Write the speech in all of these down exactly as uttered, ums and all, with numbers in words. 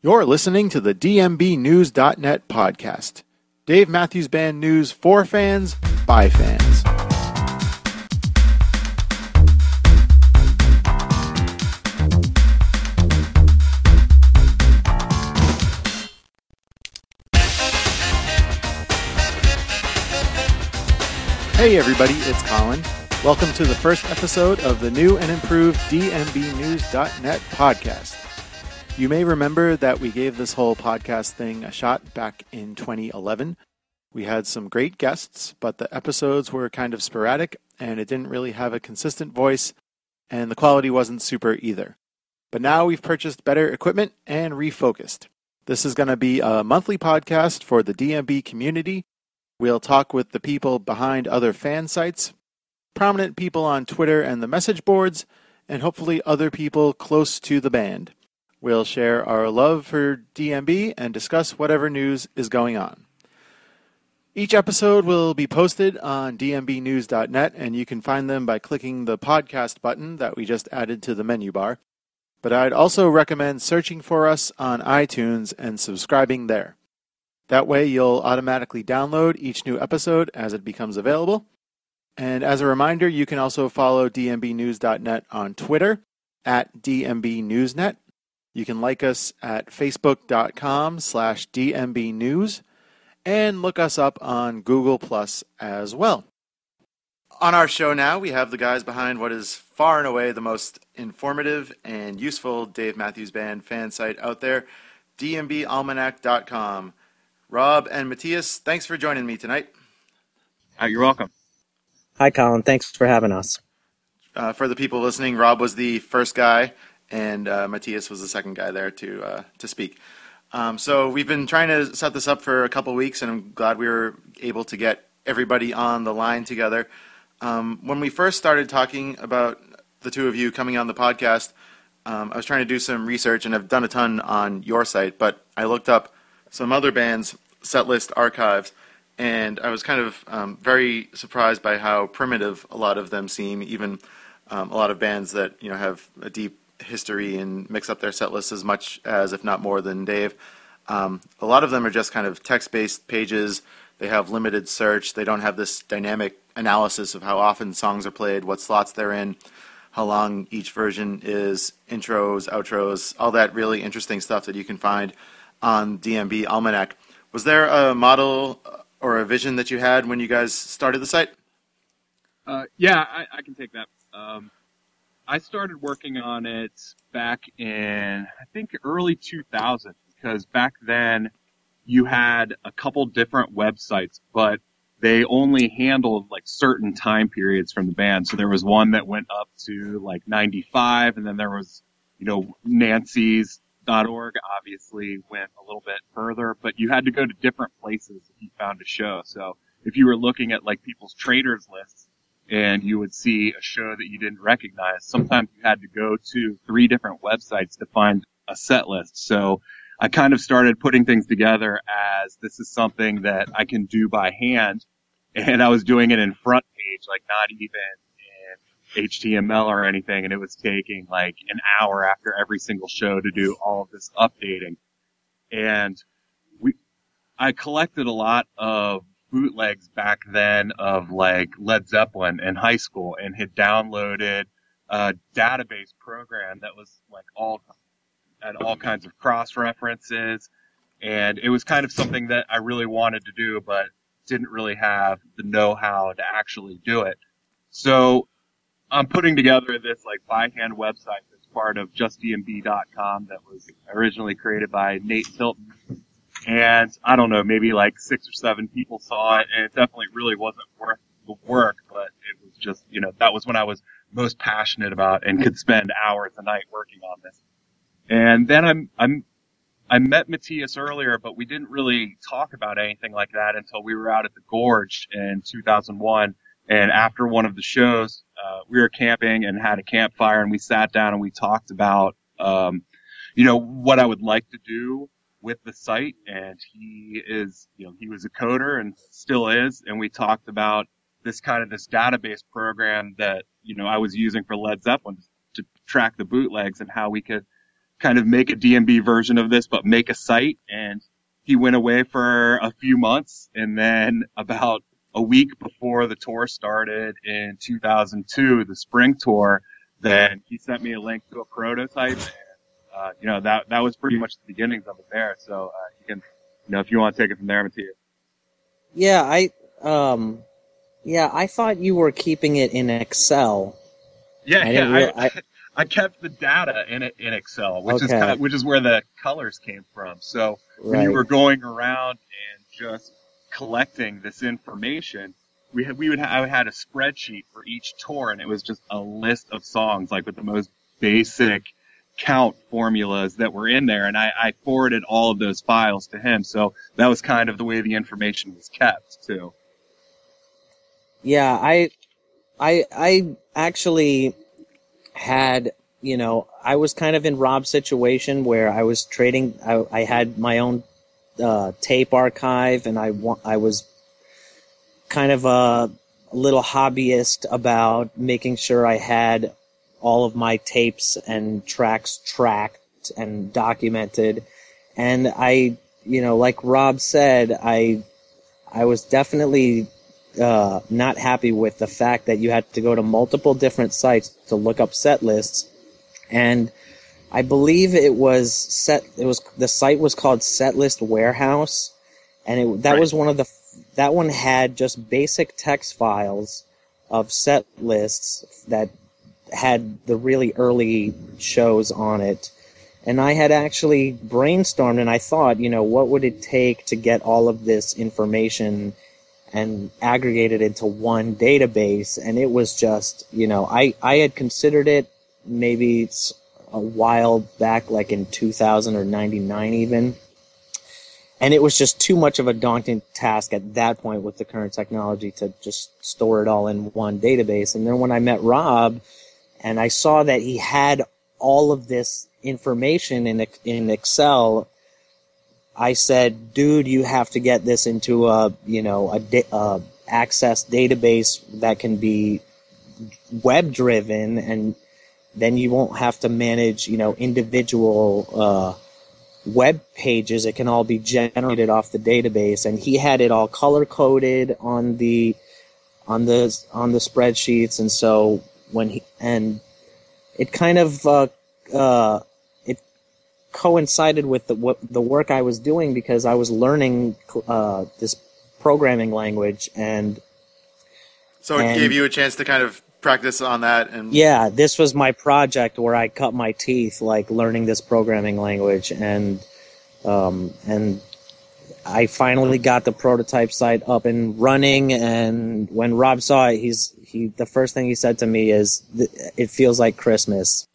You're listening to the D M B News dot net podcast. Dave Matthews Band news for fans, by fans. Hey everybody, it's Colin. Welcome to the first episode of the new and improved D M B News dot net podcast. You may remember that we gave this whole podcast thing a shot back in twenty eleven. We had some great guests, but the episodes were kind of sporadic, and it didn't really have a consistent voice, and the quality wasn't super either. But now we've purchased better equipment and refocused. This is going to be a monthly podcast for the D M B community. We'll talk with the people behind other fan sites, prominent people on Twitter and the message boards, and hopefully other people close to the band. We'll share our love for D M B and discuss whatever news is going on. Each episode will be posted on D M B News dot net, and you can find them by clicking the podcast button that we just added to the menu bar. But I'd also recommend searching for us on iTunes and subscribing there. That way you'll automatically download each new episode as it becomes available. And as a reminder, you can also follow D M B News dot net on Twitter at D M B News dot net. You can like us at facebook.com slash dmbnews and look us up on Google Plus as well. On our show now, we have the guys behind what is far and away the most informative and useful Dave Matthews Band fan site out there, D M B almanac dot com. Rob and Matthias, thanks for joining me tonight. Uh, you're welcome. Hi, Colin. Thanks for having us. Uh, for the people listening, Rob was the first guy, and uh, Matthias was the second guy there to uh, to speak. Um, so we've been trying to set this up for a couple weeks, and I'm glad we were able to get everybody on the line together. Um, when we first started talking about the two of you coming on the podcast, um, I was trying to do some research, and I've done a ton on your site, but I looked up some other bands' setlist archives, and I was kind of um, very surprised by how primitive a lot of them seem, even um, a lot of bands that you know have a deep history and mix up their set lists as much as, if not more than Dave. Um, a lot of them are just kind of text-based pages. They have limited search. They don't have this dynamic analysis of how often songs are played, what slots they're in, how long each version is, intros, outros, all that really interesting stuff that you can find on D M B Almanac. Was there a model or a vision that you had when you guys started the site? Uh, yeah, I, I can take that. Um, I started working on it back in, I think, early two thousand, because back then you had a couple different websites, but they only handled like certain time periods from the band. So there was one that went up to like ninety-five, and then there was, you know, Nancy's dot org obviously went a little bit further, but you had to go to different places if you found a show. So if you were looking at like people's traders lists and you would see a show that you didn't recognize, sometimes you had to go to three different websites to find a set list. So I kind of started putting things together as this is something that I can do by hand, and I was doing it in front page, like not even H T M L or anything, and it was taking like an hour after every single show to do all of this updating. And we, I collected a lot of bootlegs back then of like Led Zeppelin in high school, and had downloaded a database program that was like all, had all kinds of cross references. And it was kind of something that I really wanted to do, but didn't really have the know-how to actually do it. So I'm putting together this like by hand website that's part of just D M B dot com that was originally created by Nate Tilton. And I don't know, maybe like six or seven people saw it, and it definitely really wasn't worth the work, but it was just, you know, that was when I was most passionate about and could spend hours a night working on this. And then I'm, I'm, I met Matthias earlier, but we didn't really talk about anything like that until we were out at the Gorge in two thousand one. And after one of the shows, uh, we were camping and had a campfire, and we sat down and we talked about, um, you know, what I would like to do with the site. And he is, you know, he was a coder and still is. And we talked about this kind of this database program that, you know, I was using for Led Zeppelin to track the bootlegs, and how we could kind of make a D M B version of this, but make a site. And he went away for a few months, and then about a week before the tour started in two thousand two, the spring tour, then he sent me a link to a prototype. And, uh, you know, that, that was pretty much the beginnings of it there. So, uh, you can, you know, if you want to take it from there, Mattia. Yeah, I, um, yeah, I thought you were keeping it in Excel. Yeah, I yeah, real, I, I, I kept the data in it in Excel, which okay. is kind of, which is where the colors came from. So when right. you were going around and just collecting this information, we had, we would ha- I had a spreadsheet for each tour, and it was just a list of songs, like with the most basic count formulas that were in there, and I, I forwarded all of those files to him. So that was kind of the way the information was kept too. Yeah, I, I, I actually had, you know, I was kind of in Rob's situation where I was trading. I, I had my own uh, tape archive, and I wa- I was kind of a, a little hobbyist about making sure I had all of my tapes and tracks tracked and documented. And I, you know, like Rob said, I, I was definitely uh, not happy with the fact that you had to go to multiple different sites to look up set lists. And I believe it was set, it was, the site was called Setlist Warehouse. And it, that right. was one of the, that one had just basic text files of set lists that had the really early shows on it. And I had actually brainstormed, and I thought, you know, what would it take to get all of this information and aggregate it into one database? And it was just, you know, I, I had considered it maybe a while back, like in two thousand or ninety-nine even. And it was just too much of a daunting task at that point with the current technology to just store it all in one database. And then when I met Rob, and I saw that he had all of this information in in Excel, I said, "Dude, you have to get this into a you know a, da- a access database that can be web driven, and then you won't have to manage you know individual uh, web pages. It can all be generated off the database." And he had it all color coded on the on the on the spreadsheets, and so. When he and it kind of uh, uh, it coincided with the what, the work I was doing because I was learning uh, this programming language, and so it and, gave you a chance to kind of practice on that. And yeah, this was my project where I cut my teeth like learning this programming language, and um, and I finally got the prototype site up and running. And when Rob saw it, he's He, the first thing he said to me is, "It feels like Christmas."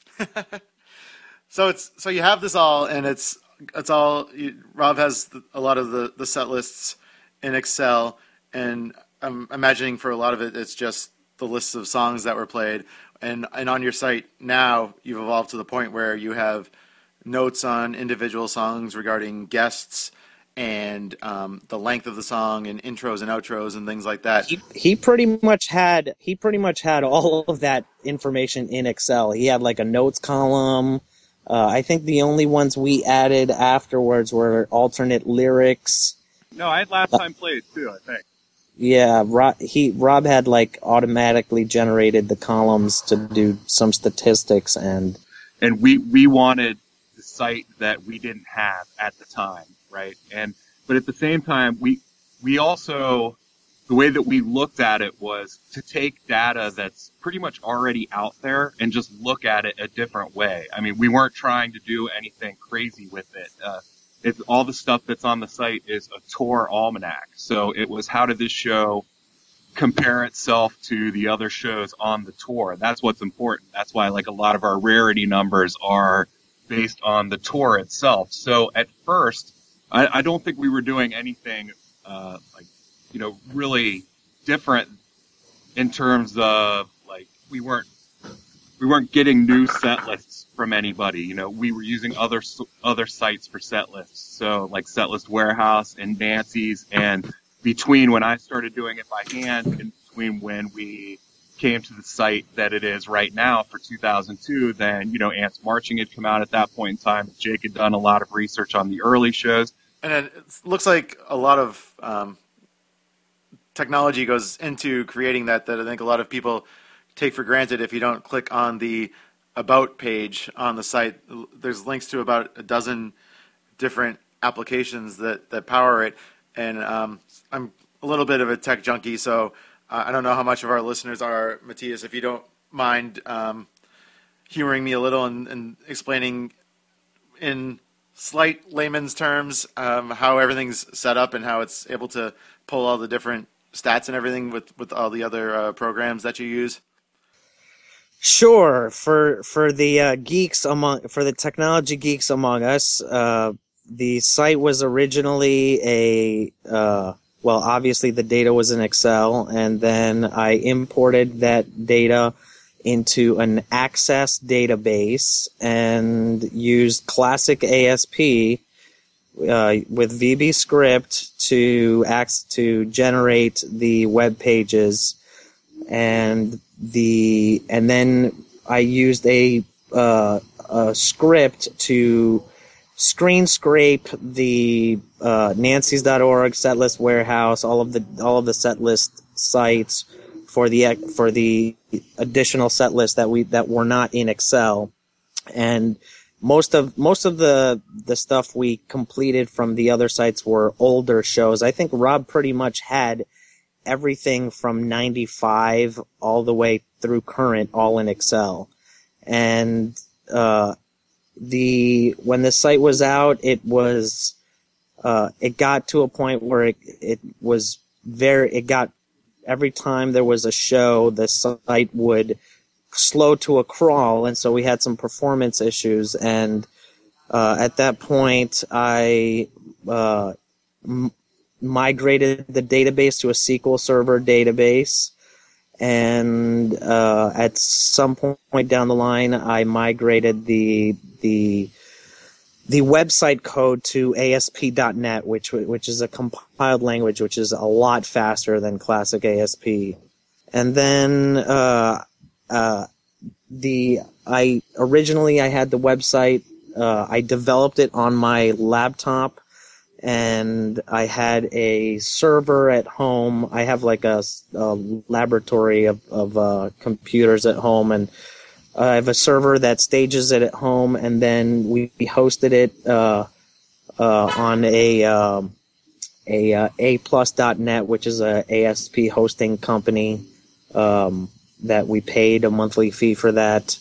so it's so you have this all, and it's it's all. You, Rob has the, a lot of the, the set lists in Excel, and I'm imagining for a lot of it, it's just the lists of songs that were played. And and on your site now, you've evolved to the point where you have notes on individual songs regarding guests and um, the length of the song and intros and outros and things like that. He, he pretty much had he pretty much had all of that information in Excel. He had like a notes column. Uh, I think the only ones we added afterwards were alternate lyrics. No, I had last time played too, I think. Yeah, Rob, he Rob had like automatically generated the columns to do some statistics, and and we we wanted the site that we didn't have at the time. Right. And, but at the same time, we, we also, the way that we looked at it was to take data that's pretty much already out there and just look at it a different way. I mean, we weren't trying to do anything crazy with it. Uh, it's all the stuff that's on the site is a tour almanac. So it was, how did this show compare itself to the other shows on the tour? That's what's important. That's why, like, a lot of our rarity numbers are based on the tour itself. So at first, I, I don't think we were doing anything, uh, like, you know, really different in terms of, like, we weren't, we weren't getting new set lists from anybody. You know, we were using other, other sites for set lists. So, like, Setlist Warehouse and Nancy's. And between when I started doing it by hand and between when we came to the site that it is right now for two thousand two, then, you know, Ants Marching had come out at that point in time. Jake had done a lot of research on the early shows. And it looks like a lot of um, technology goes into creating that, that I think a lot of people take for granted if you don't click on the About page on the site. There's links to about a dozen different applications that, that power it. And um, I'm a little bit of a tech junkie, so uh, I don't know how much of our listeners are. Matthias, if you don't mind um, humoring me a little and, and explaining in slight layman's terms um, how everything's set up and how it's able to pull all the different stats and everything with, with all the other uh, programs that you use. Sure. For for the uh, geeks among for the technology geeks among us, uh, the site was originally a uh, well, obviously the data was in Excel, and then I imported that data into an Access database and used classic A S P uh, with V B Script to act to generate the web pages, and the and then I used a uh, a script to screen scrape the uh, Nancy's dot org, Setlist Warehouse, all of the all of the setlist sites for the for the additional set lists that we that were not in Excel, and most of most of the the stuff we completed from the other sites were older shows. I think Rob pretty much had everything from ninety-five all the way through current all in Excel, and uh, the when the site was out, it was uh, it got to a point where it it was very it got. Every time there was a show, the site would slow to a crawl, and so we had some performance issues. And uh, at that point, I uh, m- migrated the database to a S Q L Server database. And uh, at some point down the line, I migrated the the the website code to A S P dot net, which which is a compiled language, which is a lot faster than classic A S P. And then uh, uh, the I originally I had the website. Uh, I developed it on my laptop, and I had a server at home. I have like a, a laboratory of, of uh, computers at home, and I have a server that stages it at home, and then we hosted it uh, uh, on a um, a uh, A plus dot net, which is a A S P hosting company um, that we paid a monthly fee for that.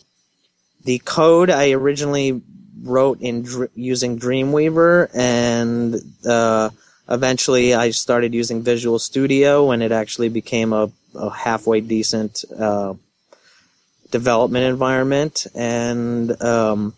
The code I originally wrote in dr- using Dreamweaver, and uh, eventually I started using Visual Studio, and it actually became a, a halfway decent Uh, development environment. And um,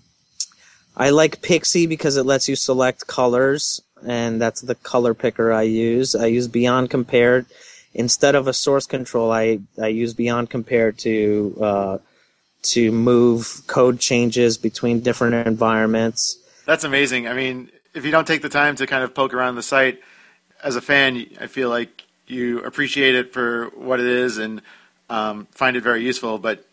I like Pixie because it lets you select colors, and that's the color picker I use. I use Beyond Compare instead of a source control. I, I use Beyond Compare to uh, to move code changes between different environments. That's amazing. I mean, if you don't take the time to kind of poke around the site, as a fan, I feel like you appreciate it for what it is and um, find it very useful, but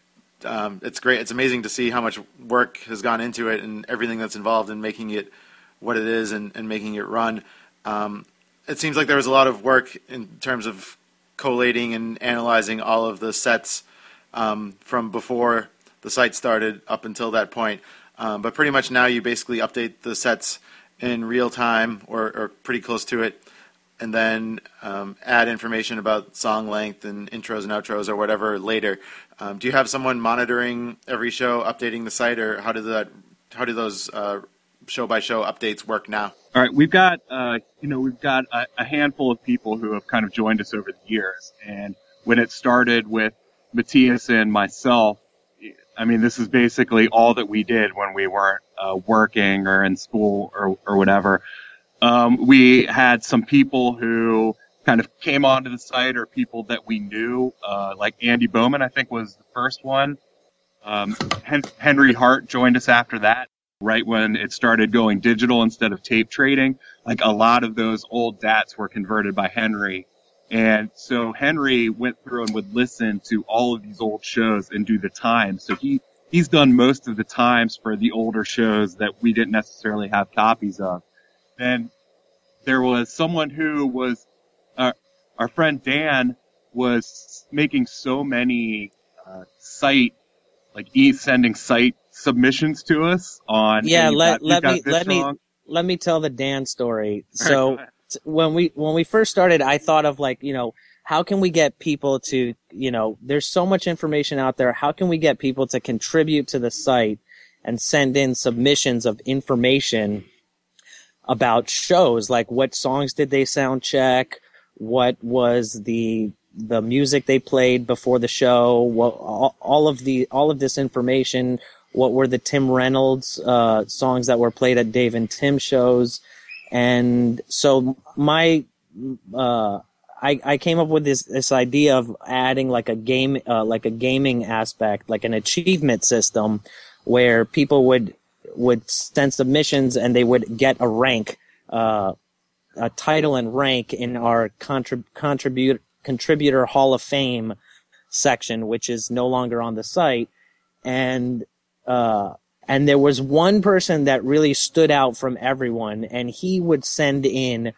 Um, it's great. It's amazing to see how much work has gone into it and everything that's involved in making it what it is and, and making it run. Um, it seems like there was a lot of work in terms of collating and analyzing all of the sets um, from before the site started up until that point. Um, but pretty much now you basically update the sets in real time or, or pretty close to it, and then um, add information about song length and intros and outros or whatever later. Um, do you have someone monitoring every show, updating the site, or how do that, how do those uh, show-by-show updates work now? All right, we've got uh, you know we've got a, a handful of people who have kind of joined us over the years, and when it started with Matthias and myself, I mean, this is basically all that we did when we weren't uh, working or in school or or whatever. Um, we had some people who kind of came onto the site, or people that we knew, uh, like Andy Bowman, I think was the first one. Um, Hen- Henry Hart joined us after that, right when it started going digital instead of tape trading. Like a lot of those old D A Ts were converted by Henry And so Henry went through and would listen to all of these old shows and do the times. So he, he's done most of the times for the older shows that we didn't necessarily have copies of. Then there was someone who was, uh, our friend Dan was making so many, uh, site, like e sending site submissions to us on. Yeah, hey, let, got, let me, let wrong. me, let me tell the Dan story. So when we, when we first started, I thought of like, you know, how can we get people to, you know, there's so much information out there. How can we get people to contribute to the site and send in submissions of information about shows? Like what songs did they sound check? What was the, the music they played before the show? What, all, all of the, all of this information. What were the Tim Reynolds, uh, songs that were played at Dave and Tim shows? And so my, uh, I, I came up with this, this idea of adding like a game, uh, like a gaming aspect, like an achievement system where people would, would send submissions and they would get a rank, uh, a title and rank in our contrib- contribute, contributor Hall of Fame section, which is no longer on the site. And, uh, and there was one person that really stood out from everyone, and he would send in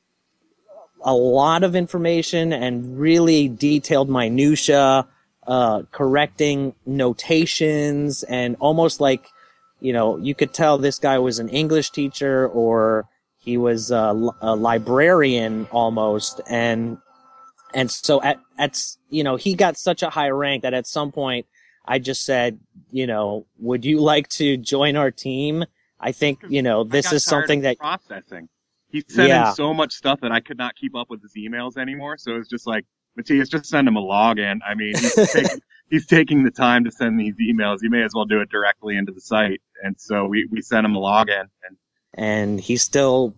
a lot of information and really detailed minutia, uh, correcting notations, and almost like, you know, you could tell this guy was an English teacher or he was a, a librarian almost. And, and so at, at, you know, he got such a high rank that at some point I just said, you know, would you like to join our team? I think, you know, this is something that processing. He sent yeah. in so much stuff that I could not keep up with his emails anymore. So it's just like, Matthias, just send him a login. I mean, he's, taking, he's taking the time to send these emails. You may as well do it directly into the site. And so we, we sent him a login. And, and he still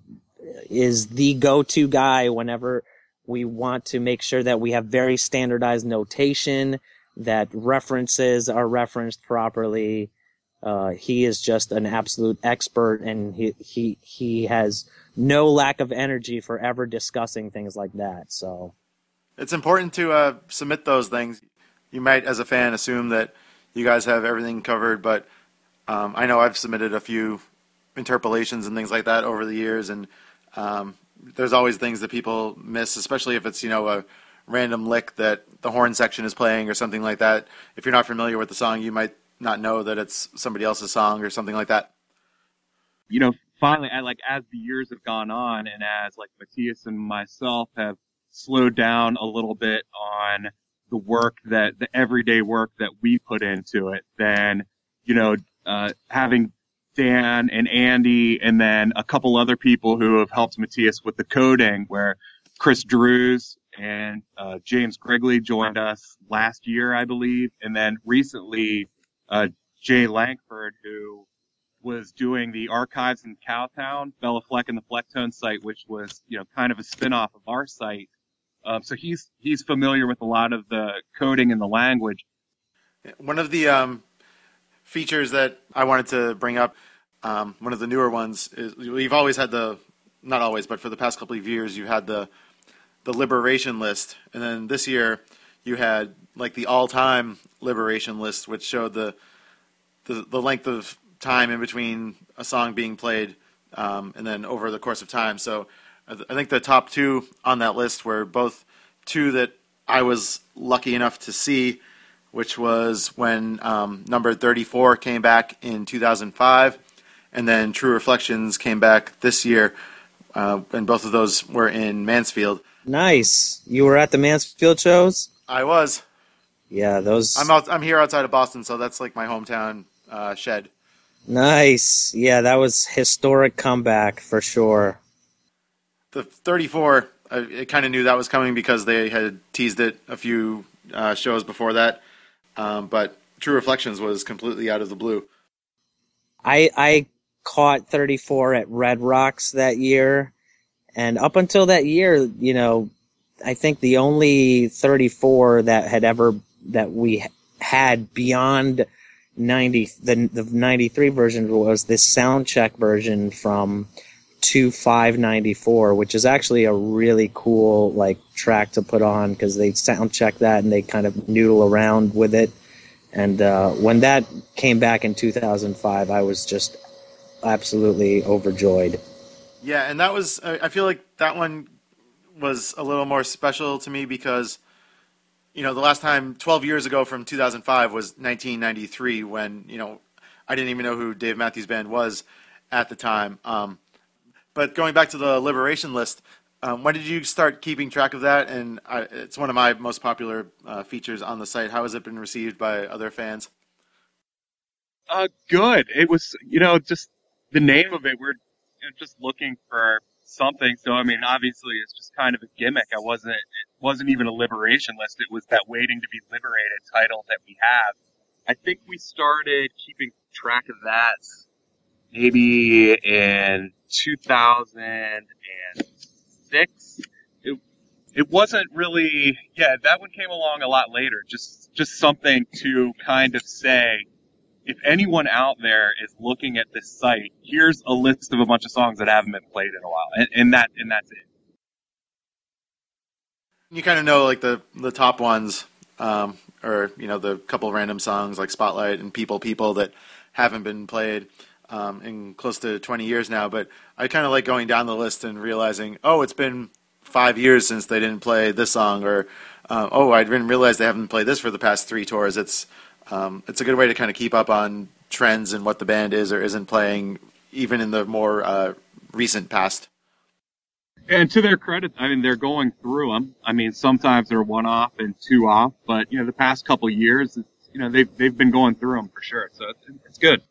is the go-to guy whenever we want to make sure that we have very standardized notation, that references are referenced properly. Uh, he is just an absolute expert, and he, he, he has no lack of energy for ever discussing things like that. So it's important to uh, submit those things. You might, as a fan, assume that you guys have everything covered, but um, I know I've submitted a few interpolations and things like that over the years, and um, there's always things that people miss, especially if it's, you know, a random lick that the horn section is playing or something like that. If you're not familiar with the song, you might not know that it's somebody else's song or something like that. You know, finally, I, like, as the years have gone on and as, like, Matthias and myself have slowed down a little bit on the work that, the everyday work that we put into it, then, you know, uh, having Dan and Andy and then a couple other people who have helped Matthias with the coding, where Chris Drews and uh, James Grigley joined us last year, I believe, and then recently uh, Jay Langford, who was doing the archives in Cowtown, Bella Fleck and the Flecktone site, which was, you know, kind of a spin-off of our site. Um, so he's he's familiar with a lot of the coding and the language. One of the um, features that I wanted to bring up, um, one of the newer ones, is we've always had the, not always, but for the past couple of years, you had the the liberation list, and then this year you had like the all-time liberation list, which showed the the, the length of time in between a song being played, um, and then over the course of time. So I, th- I think the top two on that list were both two that I was lucky enough to see, which was when um, number thirty-four came back in two thousand five, and then True Reflections came back this year, uh, and both of those were in Mansfield. Nice. You were at the Mansfield shows? I was. Yeah, those. I'm out, I'm here outside of Boston, so that's like my hometown uh, shed. Nice. Yeah, that was historic comeback for sure. The thirty-four, I kind of knew that was coming because they had teased it a few uh, shows before that. Um, but True Reflections was completely out of the blue. I I caught thirty-four at Red Rocks that year. And up until that year, you know, I think the only thirty-four that had ever, that we had beyond ninety, the, the ninety-three version was this sound check version from two five ninety-four, which is actually a really cool like track to put on because they sound check that and they kind of noodle around with it. And uh, when that came back in two thousand five, I was just absolutely overjoyed. Yeah, and that was, I feel like that one was a little more special to me because, you know, the last time, twelve years ago from two thousand five was nineteen ninety-three when, you know, I didn't even know who Dave Matthews Band was at the time. Um, but going back to the Liberation list, um, when did you start keeping track of that? And I, it's one of my most popular uh, features on the site. How has it been received by other fans? Uh, good. It was, you know, just the name of it. We're you know, just looking for something. So, I mean, obviously it's just kind of a gimmick. I wasn't, it wasn't even a liberation list. It was that waiting to be liberated title that we have. I think we started keeping track of that maybe in two thousand six. It, it wasn't really, yeah, that one came along a lot later. Just, just something to kind of say, if anyone out there is looking at this site, here's a list of a bunch of songs that haven't been played in a while, and, and that, and that's it. You kind of know like the the top ones, um, or you know the couple random songs like Spotlight and People People that haven't been played um, in close to twenty years now. But I kind of like going down the list and realizing, oh, it's been five years since they didn't play this song, or uh, oh, I didn't realize they haven't played this for the past three tours. It's Um, it's a good way to kind of keep up on trends and what the band is or isn't playing, even in the more uh, recent past. And to their credit, I mean, they're going through them. I mean, sometimes they're one off and two off, but you know, the past couple of years, you know, they've they've been going through them for sure. So it's, it's good.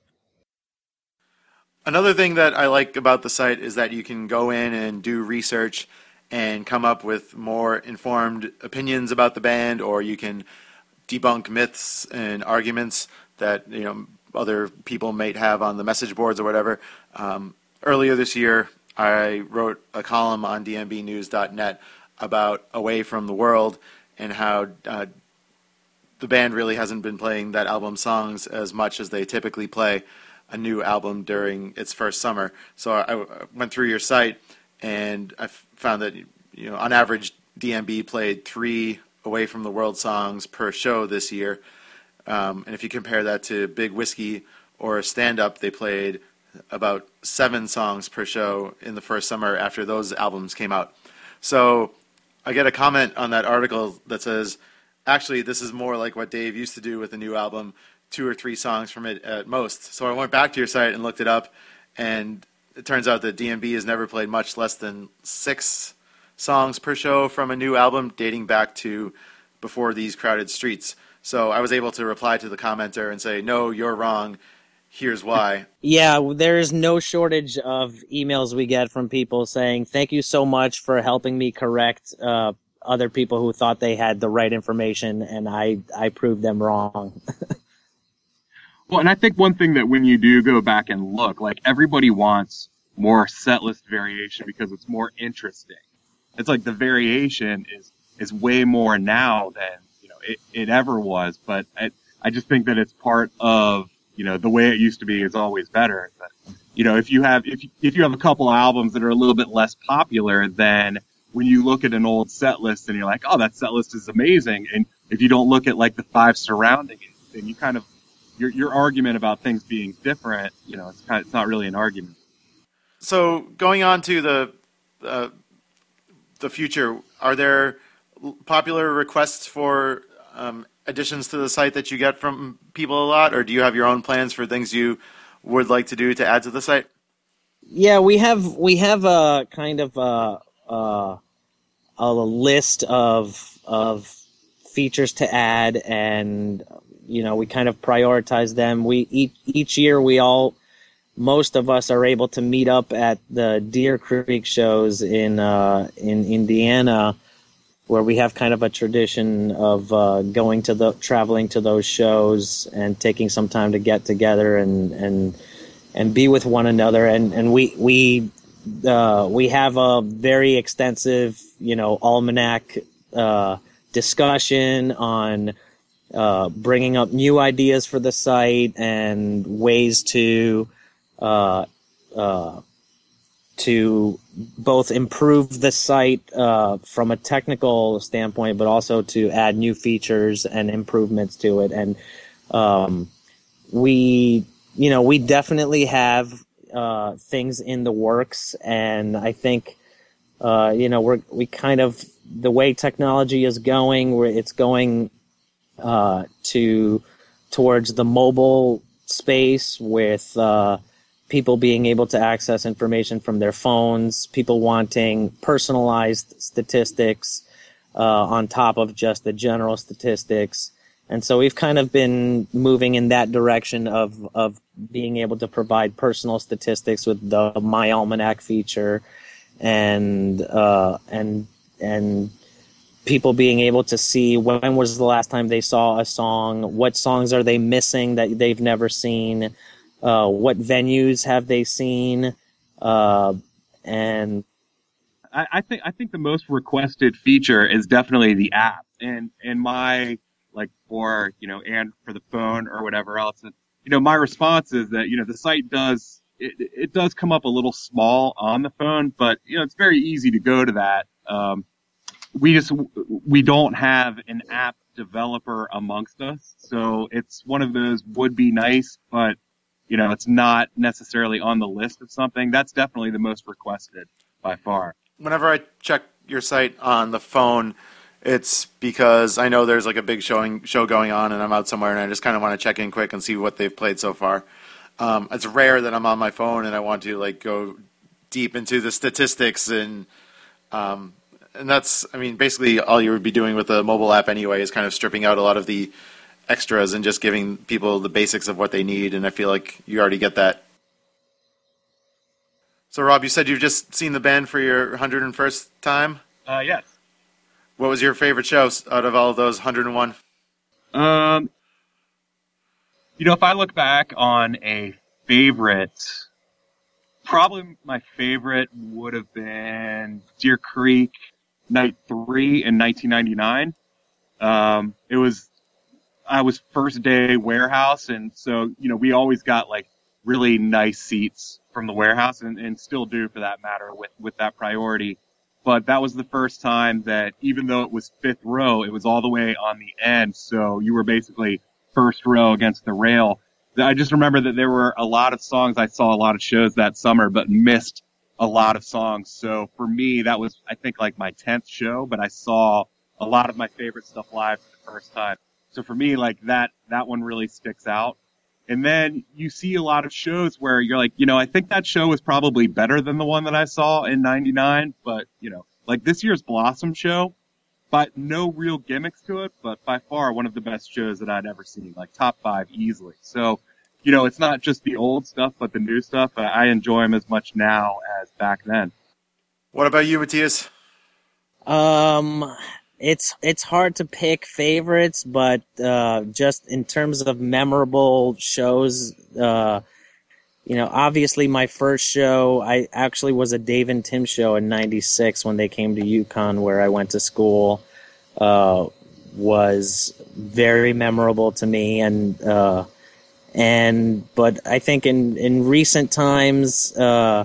Another thing that I like about the site is that you can go in and do research and come up with more informed opinions about the band, or you can debunk myths and arguments that you know other people might have on the message boards or whatever. Um, earlier this year, I wrote a column on D M B news dot net about Away from the World and how uh, the band really hasn't been playing that album's songs as much as they typically play a new album during its first summer. So I, I went through your site and I found that you know on average D M B played three Away from the World songs per show this year. Um, and if you compare that to Big Whiskey or Stand Up, they played about seven songs per show in the first summer after those albums came out. So I get a comment on that article that says, actually, this is more like what Dave used to do with a new album, two or three songs from it at most. So I went back to your site and looked it up, and it turns out that D M B has never played much less than six songs per show from a new album dating back to Before These Crowded Streets. So I was able to reply to the commenter and say, no, you're wrong. Here's why. Yeah, there's no shortage of emails we get from people saying, thank you so much for helping me correct uh, other people who thought they had the right information, and I, I proved them wrong. Well, and I think one thing that when you do go back and look, like everybody wants more set list variation because it's more interesting. It's like the variation is, is way more now than, you know, it, it ever was. But I, I just think that it's part of, you know, the way it used to be is always better. But, you know, if you have, if you, if you have a couple of albums that are a little bit less popular, then when you look at an old set list and you're like, oh, that set list is amazing. And if you don't look at like the five surrounding it, then you kind of, your, your argument about things being different, you know, it's kind of, it's not really an argument. So going on to the, uh, the future, are there popular requests for um, additions to the site that you get from people a lot, or do you have your own plans for things you would like to do to add to the site? Yeah, we have we have a kind of a, a, a list of of features to add, and you know we kind of prioritize them. We each each year we all. Most of us are able to meet up at the Deer Creek shows in uh, in Indiana, where we have kind of a tradition of uh, going to the traveling to those shows and taking some time to get together and and and be with one another. And and we we uh, we have a very extensive, you know, almanac uh, discussion on uh, bringing up new ideas for the site and ways to. Uh, uh, to both improve the site uh, from a technical standpoint, but also to add new features and improvements to it. And um, we, you know, we definitely have uh, things in the works, and I think, uh, you know, we're we kind of the way technology is going, where it's going uh, to towards the mobile space with uh, people being able to access information from their phones, people wanting personalized statistics uh, on top of just the general statistics. And so we've kind of been moving in that direction of, of being able to provide personal statistics with the My Almanac feature, and uh, and and people being able to see when was the last time they saw a song, what songs are they missing that they've never seen, uh, what venues have they seen, uh, and I, I think I think the most requested feature is definitely the app, and and my like for you know and for the phone or whatever else. And, you know, my response is that you know the site does it, it does come up a little small on the phone, but you know it's very easy to go to that. Um, we just we don't have an app developer amongst us, so it's one of those would be nice, but you know it's not necessarily on the list of something. That's definitely the most requested by far. Whenever I check your site on the phone, it's because I know there's like a big showing show going on, and I'm out somewhere, and I just kind of want to check in quick and see what they've played so far. Um, it's rare that I'm on my phone and I want to like go deep into the statistics, and um, and that's I mean basically all you would be doing with a mobile app anyway is kind of stripping out a lot of the extras and just giving people the basics of what they need, and I feel like you already get that. So Rob, you said you've just seen the band for your one hundred first time? Uh, yes. What was your favorite show out of all of those one hundred and one? Um, you know, if I look back on a favorite, probably my favorite would have been Deer Creek Night three in nineteen ninety-nine. Um, it was, I was first day warehouse, and so, you know, we always got like really nice seats from the warehouse, and, and still do for that matter with, with that priority. But that was the first time that even though it was fifth row, it was all the way on the end. So you were basically first row against the rail. I just remember that there were a lot of songs. I saw a lot of shows that summer, but missed a lot of songs. So for me, that was, I think, like my tenth show, but I saw a lot of my favorite stuff live for the first time. So for me, like that, that one really sticks out. And then you see a lot of shows where you're like, you know, I think that show was probably better than the one that I saw in ninety-nine, but, you know, like this year's Blossom show, but no real gimmicks to it, but by far one of the best shows that I'd ever seen, like top five easily. So, you know, it's not just the old stuff, but the new stuff. I enjoy them as much now as back then. What about you, Matthias? Um... It's it's hard to pick favorites, but uh, just in terms of memorable shows, uh, you know, obviously my first show, I actually was a Dave and Tim show in ninety-six when they came to UConn, where I went to school, uh, was very memorable to me, and uh, and but I think in in recent times, uh,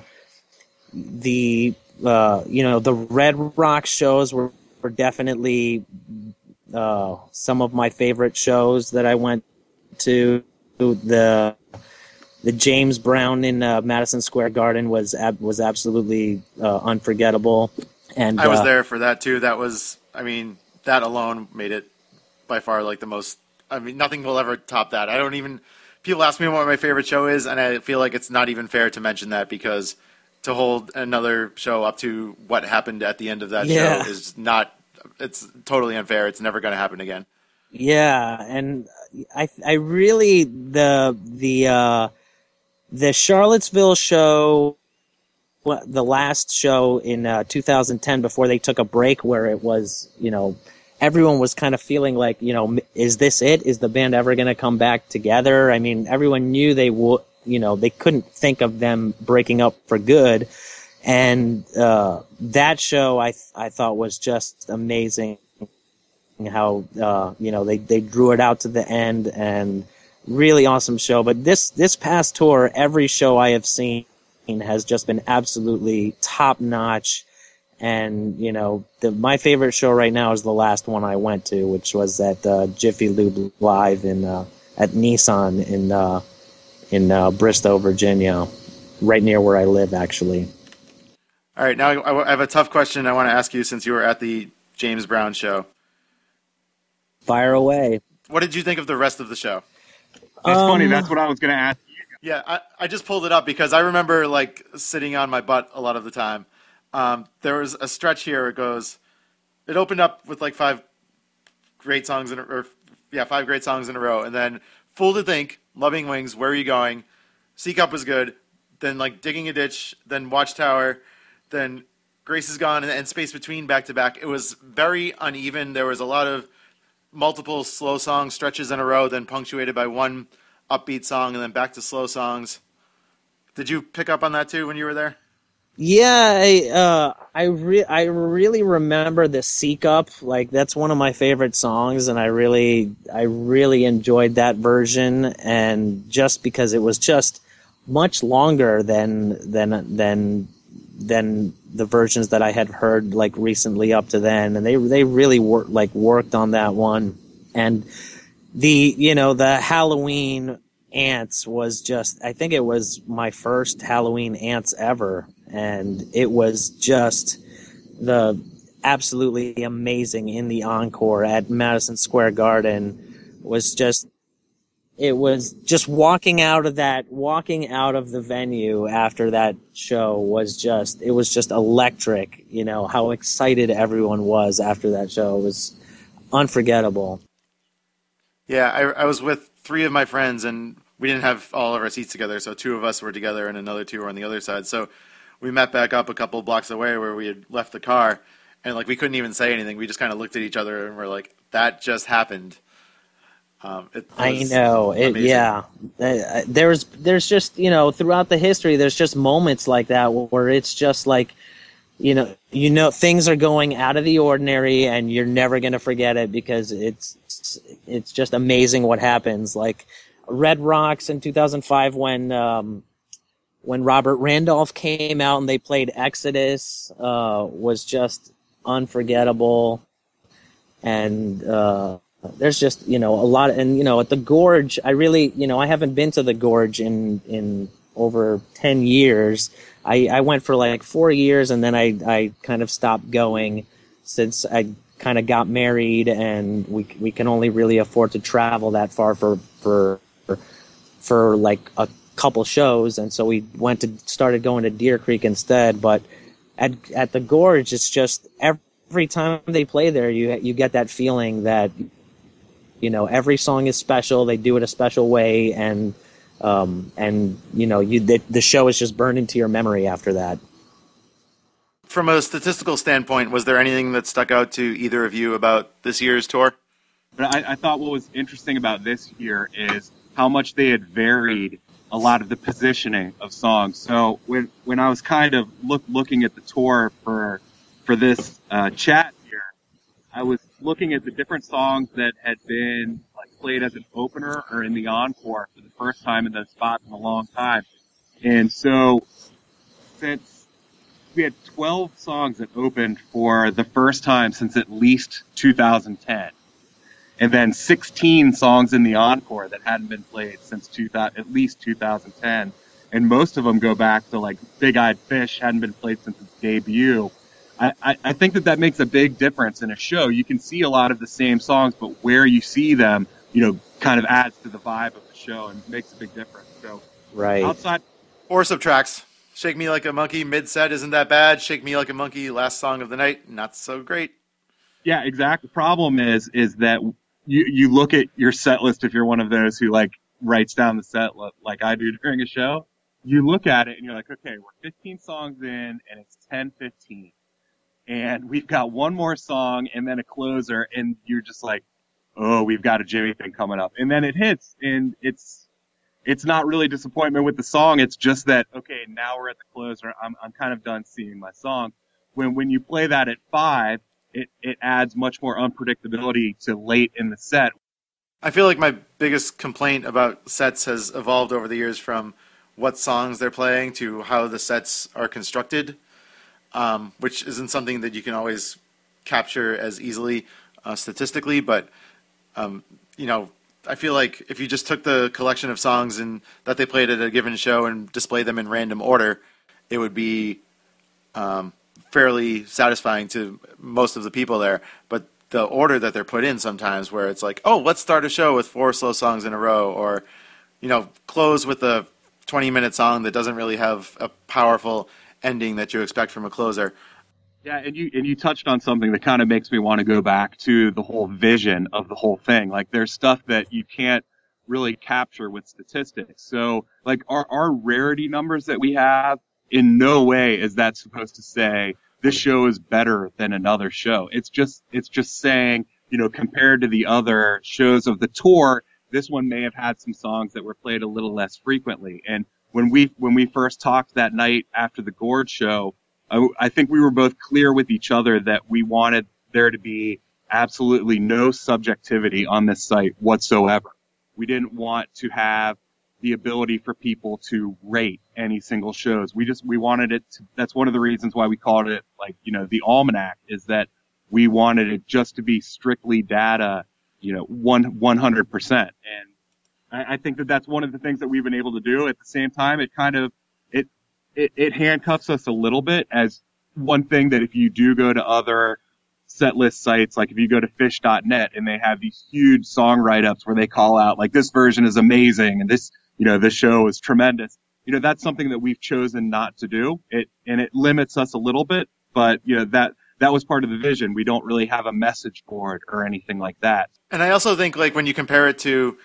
the uh, you know the Red Rock shows were. were definitely uh, some of my favorite shows that I went to. The the James Brown in uh, Madison Square Garden was ab- was absolutely uh, unforgettable. And I was uh, there for that too. That was, I mean, that alone made it by far like the most. I mean, nothing will ever top that. I don't even. People ask me what my favorite show is, and I feel like it's not even fair to mention that, because to hold another show up to what happened at the end of that Yeah. show is not, it's totally unfair. It's never going to happen again. Yeah, and I I really the the uh, the Charlottesville show, well, the last show in uh, two thousand ten before they took a break, where it was, you know, everyone was kind of feeling like, you know, is this it? Is the band ever going to come back together? I mean, everyone knew they would. You know, they couldn't think of them breaking up for good. And uh, that show I th- I thought was just amazing. How uh, you know they, they drew it out to the end, and really awesome show. But this this past tour, every show I have seen has just been absolutely top notch. And, you know, the, my favorite show right now is the last one I went to, which was at uh, Jiffy Lube Live in uh, at Nissan in uh, in uh, Bristow, Virginia, right near where I live, actually. All right, now I, I have a tough question I want to ask you since you were at the James Brown show. Fire away. What did you think of the rest of the show? That's Um, funny. That's what I was going to ask you. Yeah, I, I just pulled it up because I remember like sitting on my butt a lot of the time. Um, there was a stretch here where it goes, it opened up with like five great songs in a, or yeah, five great songs in a row, and then Fool to Think, Loving Wings, Where Are You Going, C Cup was good, then like Digging a Ditch, then Watchtower, then Grace Is Gone, and, and Space Between back to back. It was very uneven. There was a lot of multiple slow song stretches in a row, then punctuated by one upbeat song, and then back to slow songs. Did you pick up on that too when you were there? Yeah, I uh, I re- I really remember the Seek Up. Like that's one of my favorite songs, and I really I really enjoyed that version. And just because it was just much longer than than than than the versions that I had heard like recently up to then, and they they really worked like worked on that one. And the you know the Halloween Ants was just, I think it was my first Halloween Ants ever, and it was just the absolutely amazing in the encore at Madison Square Garden. Was just, it was just walking out of that, walking out of the venue after that show was just, it was just electric, you know, how excited everyone was after that show. It was unforgettable. Yeah, I, I was with three of my friends, and we didn't have all of our seats together, so two of us were together and another two were on the other side. So we met back up a couple blocks away where we had left the car, and like we couldn't even say anything. We just kind of looked at each other and we're like, that just happened. Um, it I know it. Yeah, uh, there's there's just, you know, throughout the history, there's just moments like that where it's just like, you know, you know, things are going out of the ordinary, and you're never gonna forget it because it's it's just amazing what happens. Like Red Rocks in two thousand five when um, when Robert Randolph came out and they played Exodus uh, was just unforgettable. And uh, there's just, you know, a lot of, and you know, at the Gorge, I really, you know, I haven't been to the Gorge in in over ten years. I, I went for like four years and then I I kind of stopped going since I kind of got married, and we we can only really afford to travel that far for for for, for like a couple shows, and so we went to started going to Deer Creek instead. But at at the Gorge, it's just every time they play there, you you get that feeling that, you know, every song is special. They do it a special way, and um and you know you the, the show is just burned into your memory after that. From a statistical standpoint, was there anything that stuck out to either of you about this year's tour? But I, I thought what was interesting about this year is how much they had varied a lot of the positioning of songs. So when when I was kind of look looking at the tour for for this uh, chat here, I was looking at the different songs that had been like played as an opener or in the encore for the first time in those spots in a long time. And so since we had twelve songs that opened for the first time since at least two thousand ten. And then sixteen songs in the encore that hadn't been played since two thousand, at least two thousand ten. And most of them go back to like Big Eyed Fish, hadn't been played since its debut. I, I, I think that that makes a big difference in a show. You can see a lot of the same songs, but where you see them, you know, kind of adds to the vibe of the show and makes a big difference. So Right. outside Or subtracts. Shake Me Like a Monkey mid-set isn't that bad. Shake Me Like a Monkey last song of the night, not so great. Yeah, exactly. The problem is, is that you, you look at your set list if you're one of those who like writes down the set list like I do during a show. You look at it and you're like, okay, we're fifteen songs in and it's ten fifteen. And we've got one more song and then a closer, and you're just like, oh, we've got a Jimmy thing coming up. And then it hits, and it's, it's not really disappointment with the song. It's just that, okay, now we're at the closer. I'm, I'm kind of done seeing my song. When, when you play that at five, it, it adds much more unpredictability to late in the set. I feel like my biggest complaint about sets has evolved over the years from what songs they're playing to how the sets are constructed, um, which isn't something that you can always capture as easily uh, statistically. But, um, you know, I feel like if you just took the collection of songs and that they played at a given show and displayed them in random order, it would be um, fairly satisfying to most of the people there. But the order that they're put in sometimes, where it's like, oh, let's start a show with four slow songs in a row, or, you know, close with a twenty-minute song that doesn't really have a powerful ending that you expect from a closer. Yeah, and you and you touched on something that kind of makes me want to go back to the whole vision of the whole thing. Like, there's stuff that you can't really capture with statistics. So, like, our, our rarity numbers that we have, in no way is that supposed to say this show is better than another show. It's just it's just saying, you know, compared to the other shows of the tour, this one may have had some songs that were played a little less frequently. And when we when we first talked that night after the Gorge show, I, I think we were both clear with each other that we wanted there to be absolutely no subjectivity on this site whatsoever. We didn't want to have the ability for people to rate any single shows. We just, we wanted it to, that's one of the reasons why we called it, like, you know, the Almanac, is that we wanted it just to be strictly data, you know, one, one hundred percent. And I, I think that that's one of the things that we've been able to do. At the same time, it kind of, it, it, it handcuffs us a little bit, as one thing that if you do go to other set list sites, like if you go to fish dot net and they have these huge song write-ups where they call out, like, this version is amazing and this, you know, this show is tremendous. You know, that's something that we've chosen not to do. It, and it limits us a little bit, but, you know, that, that was part of the vision. We don't really have a message board or anything like that. And I also think, like, when you compare it to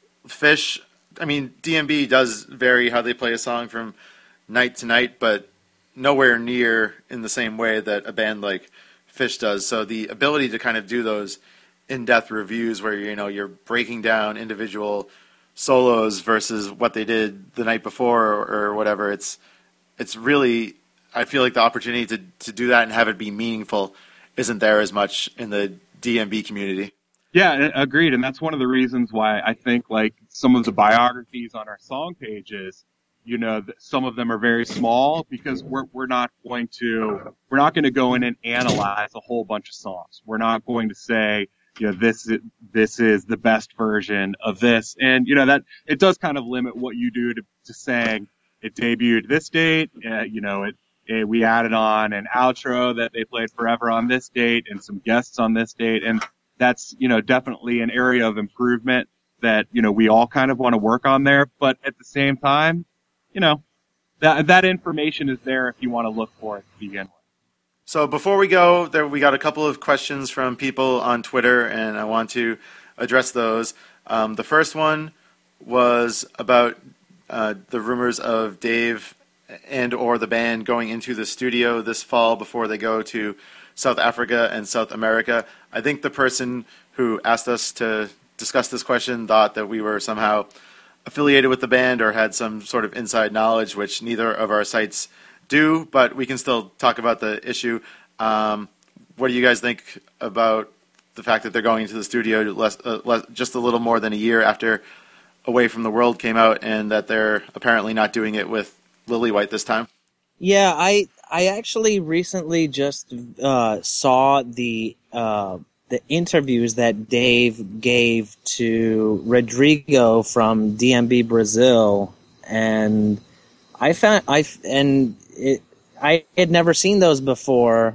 Fish, I mean, D M B does vary how they play a song from night to night, but nowhere near in the same way that a band like Fish does. So the ability to kind of do those in-depth reviews where, you know, you're breaking down individual solos versus what they did the night before or, or whatever, it's it's really, I feel like the opportunity to, to do that and have it be meaningful isn't there as much in the D M B community. Yeah, agreed. And that's one of the reasons why I think, like, some of the biographies on our song pages, you know, some of them are very small because we're we're not going to we're not going to go in and analyze a whole bunch of songs. We're not going to say, you know, this is, this is the best version of this. And, you know, that it does kind of limit what you do to, to saying it debuted this date. Uh, you know, it, it, we added on an outro that they played forever on this date and some guests on this date. And that's, you know, definitely an area of improvement that, you know, we all kind of want to work on there. But at the same time, you know, that, that information is there if you want to look for it to begin with. So before we go, there we got a couple of questions from people on Twitter, and I want to address those. Um, the first one was about uh, the rumors of Dave and or the band going into the studio this fall before they go to South Africa and South America. I think the person who asked us to discuss this question thought that we were somehow affiliated with the band or had some sort of inside knowledge, which neither of our sites do, but we can still talk about the issue. Um, what do you guys think about the fact that they're going into the studio less, uh, less, just a little more than a year after Away from the World came out, and that they're apparently not doing it with Lillywhite this time? Yeah, I I actually recently just uh, saw the uh, the interviews that Dave gave to Rodrigo from D M B Brazil, and I found I and it, I had never seen those before,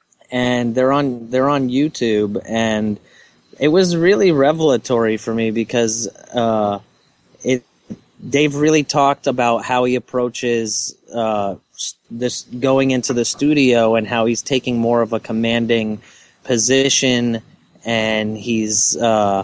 and they're on they're on YouTube, and it was really revelatory for me because uh, it Dave really talked about how he approaches uh, this going into the studio and how he's taking more of a commanding position, and he's uh,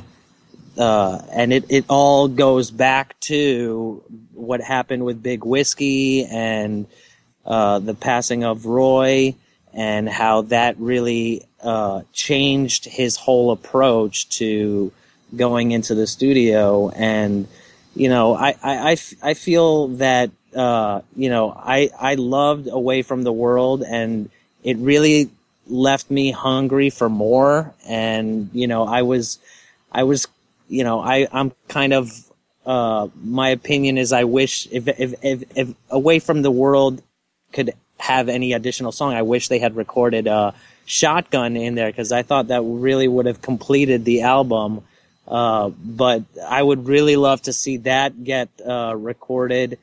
uh, and it, it all goes back to what happened with Big Whiskey and uh, the passing of Roy, and how that really uh, changed his whole approach to going into the studio. And, you know, I, I, I, I feel that, uh, you know, I, I loved Away from the World, and it really left me hungry for more. And, you know, I was, I was, you know, I, I'm kind of uh, my opinion is I wish if, if, if, if Away from the World could have any additional song, I wish they had recorded uh, Shotgun in there, because I thought that really would have completed the album. Uh, but I would really love to see that get uh, recorded.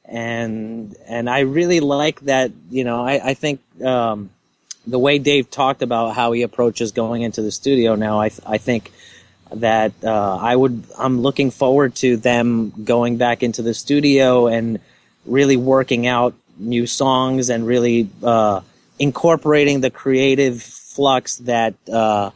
And and I really like that, you know, I, I think um, the way Dave talked about how he approaches going into the studio now, I I think that uh, I would I'm looking forward to them going back into the studio and really working out new songs and really uh, incorporating the creative flux that uh,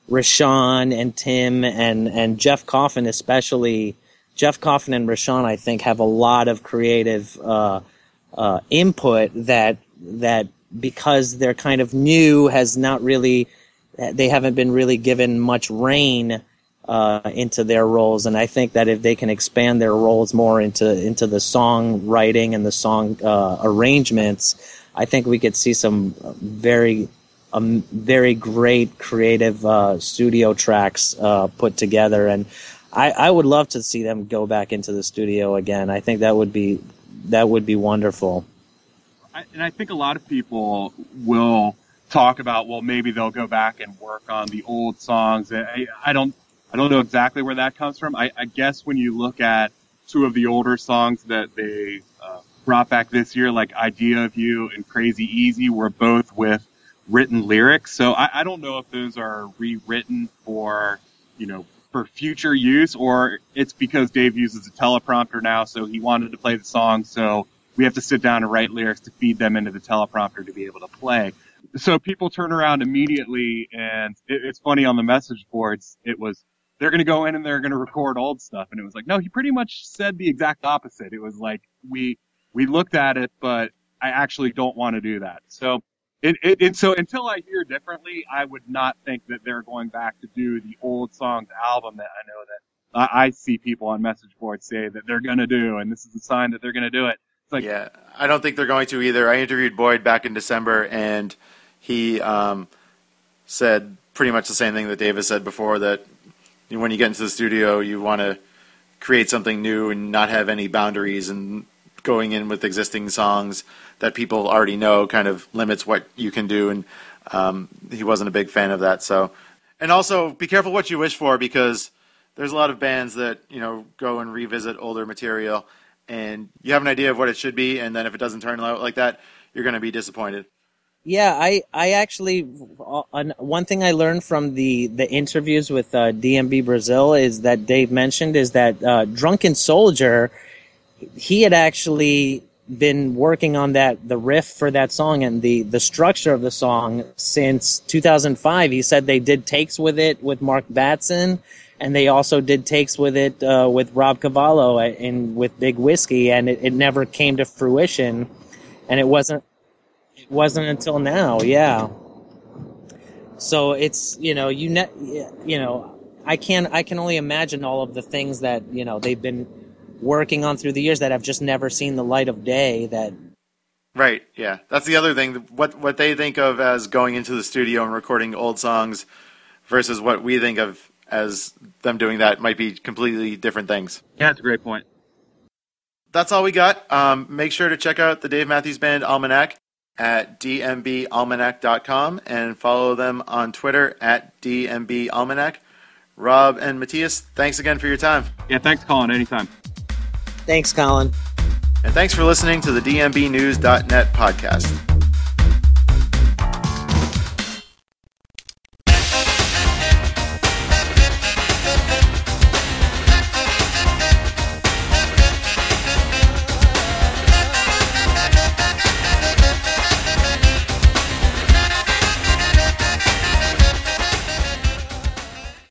Rashawn and Tim and, and Jeff Coffin especially. Jeff Coffin and Rashawn, I think, have a lot of creative uh, uh, input that that because they're kind of new has not really they haven't been really given much reign uh, into their roles, and I think that if they can expand their roles more into into the song writing and the song uh, arrangements, I think we could see some very um, very great creative uh, studio tracks uh, put together. And I, I would love to see them go back into the studio again. I think that would be that would be wonderful. I, and I think a lot of people will talk about, well, maybe they'll go back and work on the old songs. I, I don't I don't know exactly where that comes from. I, I guess when you look at two of the older songs that they uh, brought back this year, like Idea of You and Crazy Easy, were both with written lyrics. So I, I don't know if those are rewritten for, you know, for future use, or it's because Dave uses a teleprompter now, so he wanted to play the song, so we have to sit down and write lyrics to feed them into the teleprompter to be able to play. So people turn around immediately, and it, it's funny, on the message boards, it was, they're going to go in and they're going to record old stuff, and it was like, no, he pretty much said the exact opposite. It was like, we we looked at it, but I actually don't want to do that. So It, it, it, so until I hear differently, I would not think that they're going back to do the old songs album that I know that I, I see people on message boards say that they're going to do, and this is a sign that they're going to do it. It's like, yeah, I don't think they're going to either. I interviewed Boyd back in December, and he um, said pretty much the same thing that Dave has said before, that when you get into the studio, you want to create something new and not have any boundaries, and going in with existing songs that people already know kind of limits what you can do, and um, he wasn't a big fan of that. So, and also be careful what you wish for, because there's a lot of bands that, you know, go and revisit older material, and you have an idea of what it should be, and then if it doesn't turn out like that, you're going to be disappointed. Yeah, I, I actually, one thing I learned from the, the interviews with uh, D M B Brazil is that Dave mentioned is that uh, Drunken Soldier, he had actually been working on that, the riff for that song and the, the structure of the song since two thousand five. He said they did takes with it with Mark Batson, and they also did takes with it uh, with Rob Cavallo and with Big Whiskey, and it, it never came to fruition, and it wasn't it wasn't until now, yeah. So it's, you know, you ne- you know, I can I can only imagine all of the things that, you know, they've been working on through the years that have just never seen the light of day. That right, yeah, that's the other thing. What what they think of as going into the studio and recording old songs versus what we think of as them doing that might be completely different things. Yeah, that's a great point. That's all we got. Um, make sure to check out the Dave Matthews Band Almanac at d m b almanac dot com and follow them on Twitter at d m b almanac. Rob and Matthias, thanks again for your time. Yeah, thanks, Colin. Anytime. Thanks, Colin. And thanks for listening to the d m b news dot net podcast.